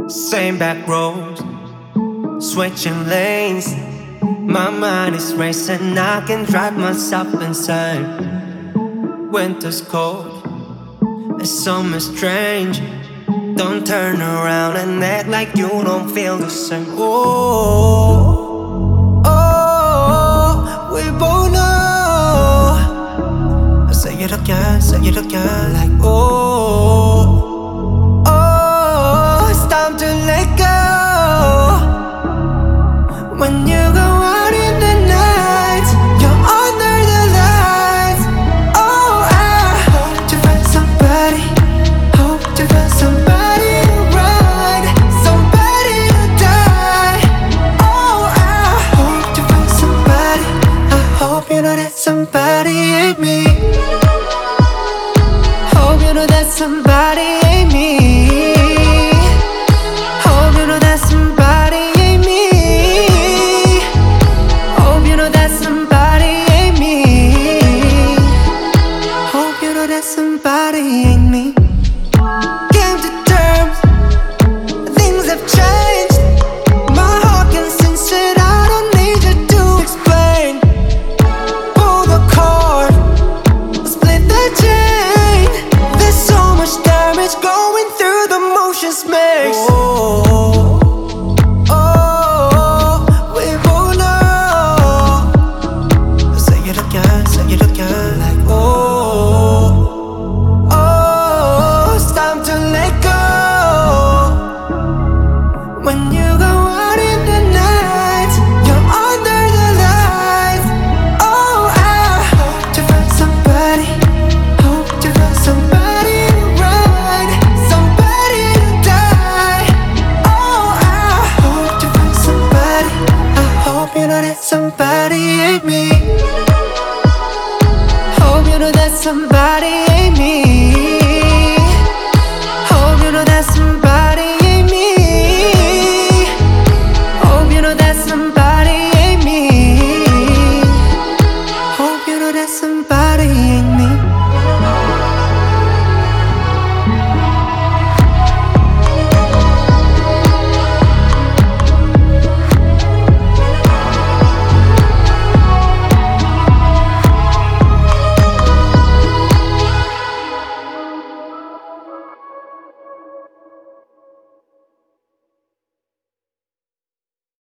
Same back roads, switching lanes. My mind is racing, I can drive myself insane. Winter's cold, and summer's strange. Don't turn around and act like you don't feel the same. Oh, oh, we both know. Say it again, like oh, oh, it's time to let go. When you go out in the night, you're under the lights. Oh, I hope to find somebody, hope to find somebody to ride, somebody to die. Oh, I hope to find somebody. I hope you know that somebody ain't me. Hope you know that somebody ain't me. Hope you know that somebody ain't me. Hope you know that somebody ain't me. Hope you know that somebody ain't me. Came to terms, things have changed. My heart can sense it, I don't need you to explain. Pull the cord, split the chain. There's so much damage going through the motions makes. Oh, oh, we both know. Say it again, like oh, oh, it's time to let go. When you go out in the night, you're under the lights. Oh, I hope to find somebody, hope to find somebody to ride, somebody to die. Oh, I hope to find somebody. I hope you know that somebody ain't me. Hope you know that somebody ain't me. Hope you know that somebody ain't me. Hope you know that somebody ain't me. Hope you know that somebody ain't me.